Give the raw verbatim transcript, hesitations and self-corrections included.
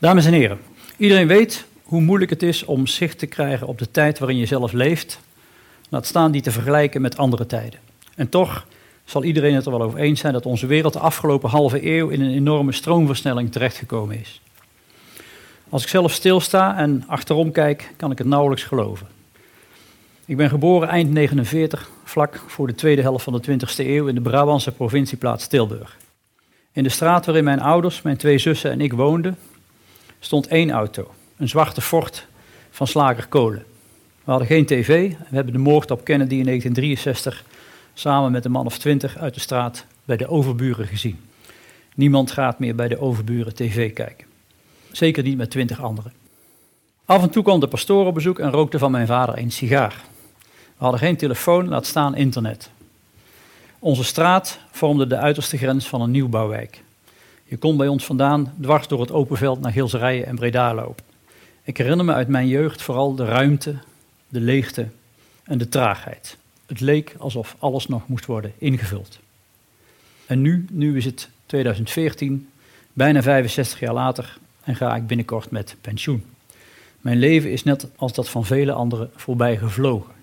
Dames en heren, iedereen weet hoe moeilijk het is om zicht te krijgen op de tijd waarin je zelf leeft, laat staan die te vergelijken met andere tijden. En toch zal iedereen het er wel over eens zijn dat onze wereld de afgelopen halve eeuw in een enorme stroomversnelling terechtgekomen is. Als ik zelf stilsta en achterom kijk, kan ik het nauwelijks geloven. Ik ben geboren eind negenenveertig, vlak voor de tweede helft van de twintigste eeuw in de Brabantse provincieplaats Tilburg. In de straat waarin mijn ouders, mijn twee zussen en ik woonden, stond één auto, een zwarte Ford van slager Kolen. We hadden geen tv, we hebben de moord op Kennedy in negentien drieënzestig samen met een man of twintig uit de straat bij de overburen gezien. Niemand gaat meer bij de overburen tv kijken. Zeker niet met twintig anderen. Af en toe kwam de pastoor op bezoek en rookte van mijn vader een sigaar. We hadden geen telefoon, laat staan internet. Onze straat vormde de uiterste grens van een nieuwbouwwijk. Je kon bij ons vandaan dwars door het open veld naar Gilserijen en Breda lopen. Ik herinner me uit mijn jeugd vooral de ruimte, de leegte en de traagheid. Het leek alsof alles nog moest worden ingevuld. En nu, nu is het tweeduizend veertien, bijna vijfenzestig jaar later en ga ik binnenkort met pensioen. Mijn leven is net als dat van vele anderen voorbij gevlogen.